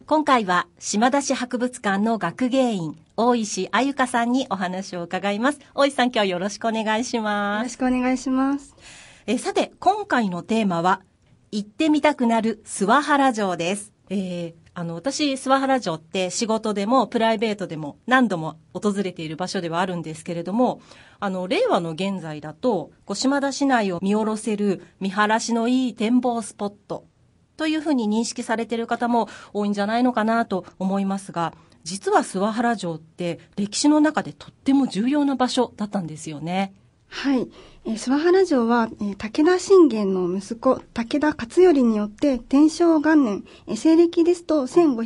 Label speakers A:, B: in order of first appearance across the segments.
A: 今回は島田市博物館の学芸員大石あゆかさんにお話を伺います。大石さん、今日よろしくお願いします。
B: よろしくお願いします。
A: さて、今回のテーマは行ってみたくなる諏訪原城です。私、諏訪原城って仕事でもプライベートでも何度も訪れている場所ではあるんですけれども、令和の現在だと島田市内を見下ろせる見晴らしのいい展望スポットというふうに認識されている方も多いんじゃないのかなと思いますが、実は諏訪原城って歴史の中でとっても重要な場所だったんですよね。
B: はい、諏訪原城は、武田信玄の息子武田勝頼によって天正元年、西暦ですと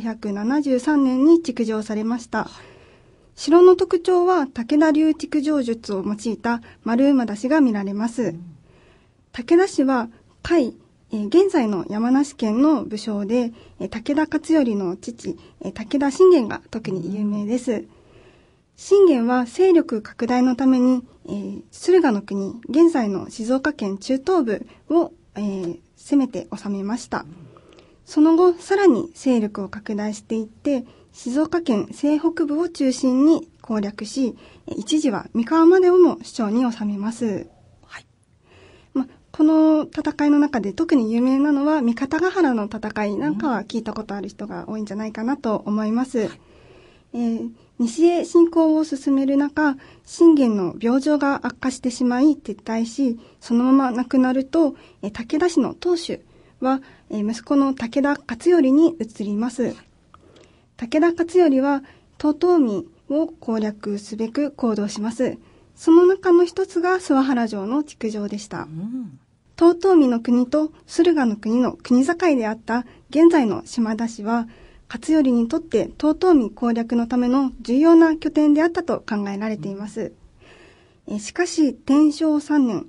B: 1573年に築城されました。城の特徴は武田流築城術を用いた丸馬出しが見られます。武田氏は甲斐、現在の山梨県の武将で、武田勝頼の父、武田信玄が特に有名です。信玄は勢力拡大のために、駿河の国、現在の静岡県中東部を、攻めて治めました。その後、さらに勢力を拡大していって、静岡県西北部を中心に攻略し、一時は三河までをも首長に収めます。この戦いの中で特に有名なのは三方ヶ原の戦いなんかは聞いたことある人が多いんじゃないかなと思います。西へ進行を進める中、信玄の病状が悪化してしまい撤退し、そのまま亡くなると、武田氏の当主は、息子の武田勝頼に移ります。武田勝頼は遠江を攻略すべく行動します。その中の一つが諏訪原城の築城でした。遠江の国と駿河の国の国境であった現在の島田市は、勝頼にとって遠江攻略のための重要な拠点であったと考えられています。しかし天正3年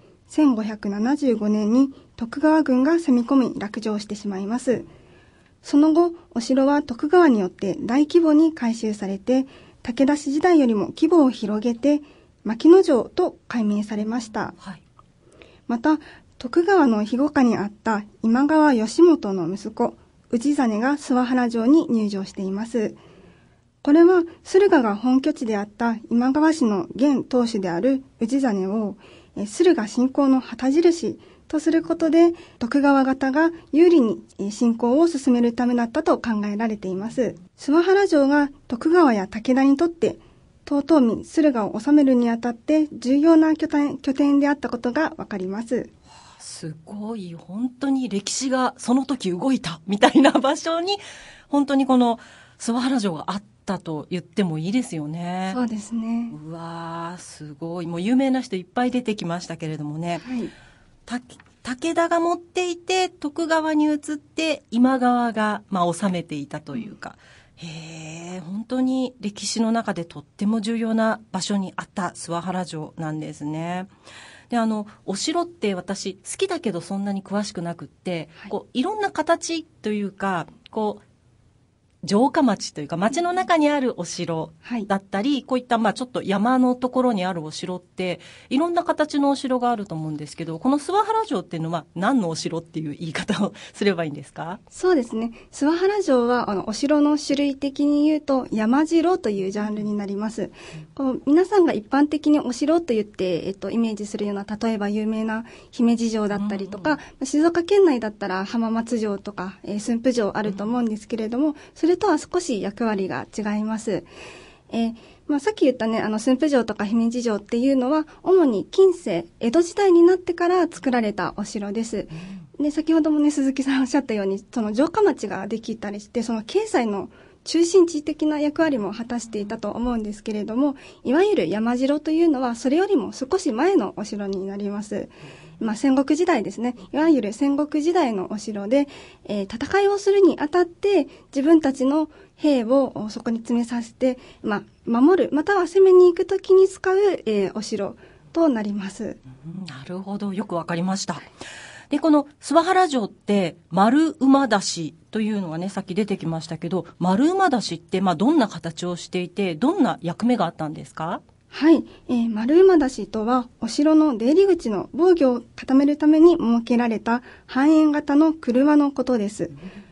B: 1575年に徳川軍が攻め込み落城してしまいます。その後、お城は徳川によって大規模に改修されて、武田氏時代よりも規模を広げて牧野城と改名されました。また徳川の庇護下にあった今川義元の息子氏真が諏訪原城に入城しています。これは駿河が本拠地であった今川氏の現当主である氏真を駿河侵攻の旗印とすることで、徳川方が有利に侵攻を進めるためだったと考えられています。諏訪原城が徳川や武田にとって遠江駿河を治めるにあたって重要な拠点であったことがわかります。
A: すごい、本当に歴史がその時動いたみたいな場所に本当にこの諏訪原城があったと言ってもいいですよね。
B: そうですね。
A: うわー、すごい。もう有名な人いっぱい出てきましたけれどもね、武田が持っていて徳川に移って今川が治めていたというか、本当に歴史の中でとっても重要な場所にあった諏訪原城なんですね。で、お城って私好きだけどそんなに詳しくなくって、いろんな形というか城下町というか町の中にあるお城だったり、こういったちょっと山のところにあるお城っていろんな形のお城があると思うんですけど、この諏訪原城っていうのは何のお城っていう言い方をすればいいんですか？
B: そうですね。諏訪原城はお城の種類的に言うと山城というジャンルになります。皆さんが一般的にお城と言って、イメージするような、例えば有名な姫路城だったりとか、静岡県内だったら浜松城とか、駿府城あると思うんですけれども、それとは少し役割が違います。さっき言ったね、駿府城とか姫路城っていうのは主に近世江戸時代になってから作られたお城です。で、先ほどもね、鈴木さんおっしゃったように、その城下町ができたりして、その経済の中心地的な役割も果たしていたと思うんですけれども、いわゆる山城というのはそれよりも少し前のお城になります。戦国時代ですね。いわゆる戦国時代のお城で、戦いをするにあたって自分たちの兵をそこに詰めさせて、守るまたは攻めに行くときに使う、お城となります。
A: なるほど、よくわかりました。で、この諏訪原城って丸馬出しというのがね、さっき出てきましたけど、丸馬出しってどんな形をしていて、どんな役目があったんですか？
B: はい、丸馬出しとはお城の出入り口の防御を固めるために設けられた半円型の車のことです。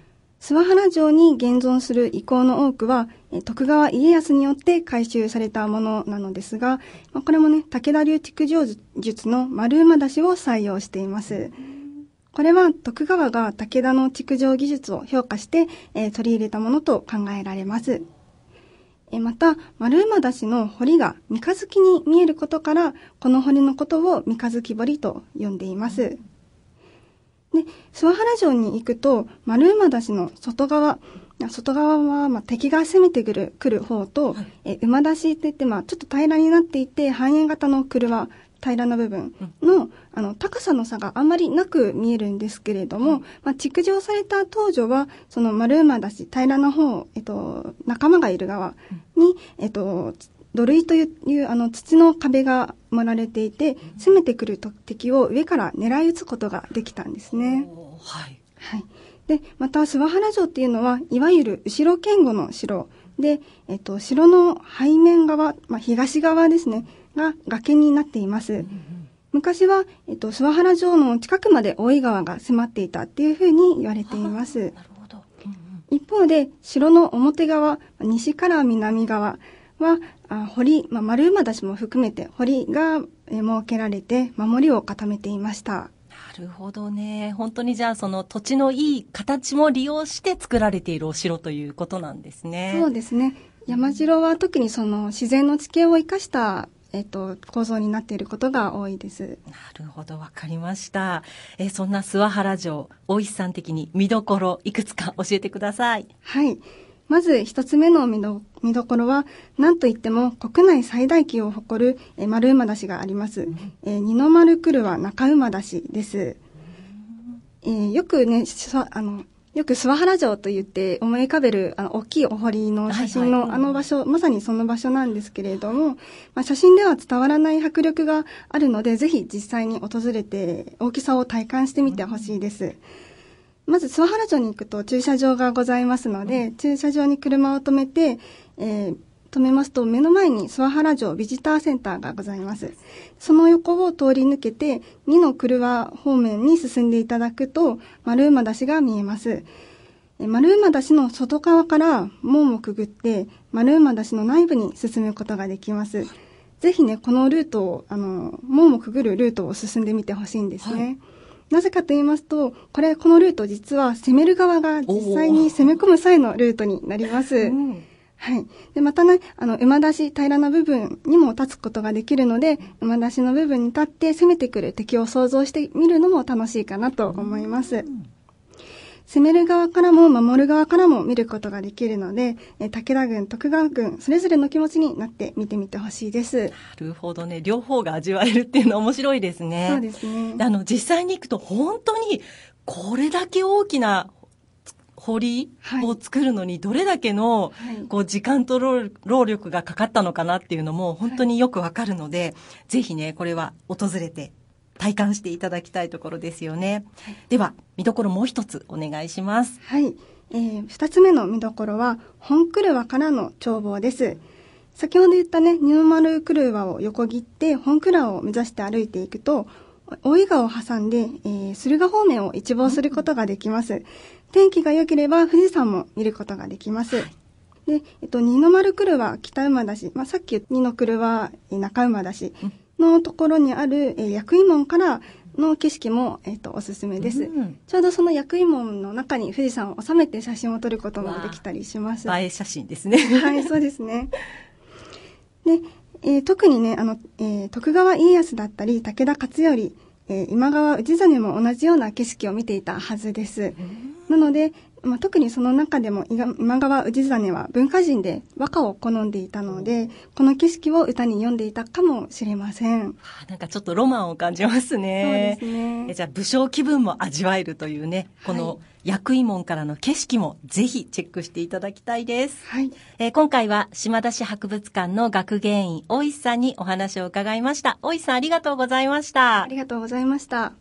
B: 諏訪原城に現存する遺構の多くは、徳川家康によって改修されたものなのですが、これもね、武田流築城術の丸馬出しを採用しています。これは徳川が武田の築城技術を評価して、取り入れたものと考えられます。また、丸馬出しの堀が三日月に見えることから、この堀のことを三日月堀と呼んでいます。で、諏訪原城に行くと、丸馬出しの外側は、敵が攻めてくる方と、馬出しって言って、ちょっと平らになっていて、半円型の車は平らな部分の、高さの差があんまりなく見えるんですけれども、築城された当初は、その丸馬出し、平らな方、仲間がいる側に、土塁という土の壁が盛られていて、攻めてくる敵を上から狙い撃つことができたんですね。
A: はい。
B: はい。で、また、諏訪原城っていうのは、いわゆる後ろ堅固の城で、城の背面側、東側ですね、が崖になっています。昔は、諏訪原城の近くまで大井川が迫っていたっていうふうに言われています。
A: なるほど。
B: 一方で、城の表側、西から南側は、堀、丸馬出しも含めて堀が設けられて守りを固めていました。
A: なるほどね。本当にじゃあその土地のいい形も利用して作られているお城ということなんですね。
B: そうですね。山城は特にその自然の地形を生かした構造になっていることが多いです。
A: なるほど、わかりました。そんな諏訪原城、大石さん的に見どころいくつか教えてください。
B: はい。まず一つ目の見どころは、なんといっても国内最大級を誇る丸馬出しがあります。二の丸来は中馬出しです。よくね、よく諏訪原城と言って思い浮かべる大きいお堀の写真の場所、まさにその場所なんですけれども、写真では伝わらない迫力があるので、ぜひ実際に訪れて大きさを体感してみてほしいです。まず諏訪原城に行くと駐車場がございますので、駐車場に車を止めて、止めますと目の前に諏訪原城ビジターセンターがございます。その横を通り抜けて二の車方面に進んでいただくと丸馬出しが見えます。丸馬出しの外側から門をくぐって丸馬出しの内部に進むことができます。ぜひね、このルートを門をくぐるルートを進んでみてほしいんですね。なぜかと言いますと、このルート実は攻める側が実際に攻め込む際のルートになります。はい。で、またね、馬出し平らな部分にも立つことができるので、馬出しの部分に立って攻めてくる敵を想像してみるのも楽しいかなと思います。攻める側からも守る側からも見ることができるので、武田軍、徳川軍、それぞれの気持ちになって見てみてほしいです。
A: なるほどね。両方が味わえるっていうのは面白いですね。
B: そうですね。
A: 実際に行くと本当にこれだけ大きな堀を作るのにどれだけの時間と労力がかかったのかなっていうのも本当によくわかるので、ぜひね、これは訪れて体感していただきたいところですよね。では、見どころもう一つお願いします。
B: はい。二つ目の見どころは、本車からの眺望です。先ほど言ったね、二の丸車を横切って本倉を目指して歩いていくと、大井川を挟んで、駿河方面を一望することができます。天気が良ければ富士山も見ることができます。で、二の丸車北馬出し、さっき言った二の車中馬出しのところにある、薬医門からの景色も、おすすめです。ちょうどその薬医門の中に富士山を収めて写真を撮ることもできたりします。
A: 映え写真ですね。
B: はい、そうですね。で、特にね、徳川家康だったり、武田勝頼、今川氏真も同じような景色を見ていたはずです。なので、特にその中でも今川氏真は文化人で和歌を好んでいたので、この景色を歌に詠んでいたかもしれません。
A: なんかちょっとロマンを感じますね。
B: そうですね。
A: じゃあ武将気分も味わえるというね、この薬医門からの景色もぜひチェックしていただきたいです。
B: はい。
A: 今回は島田市博物館の学芸員大石さんにお話を伺いました。大石さん、ありがとうございました。
B: ありがとうございました。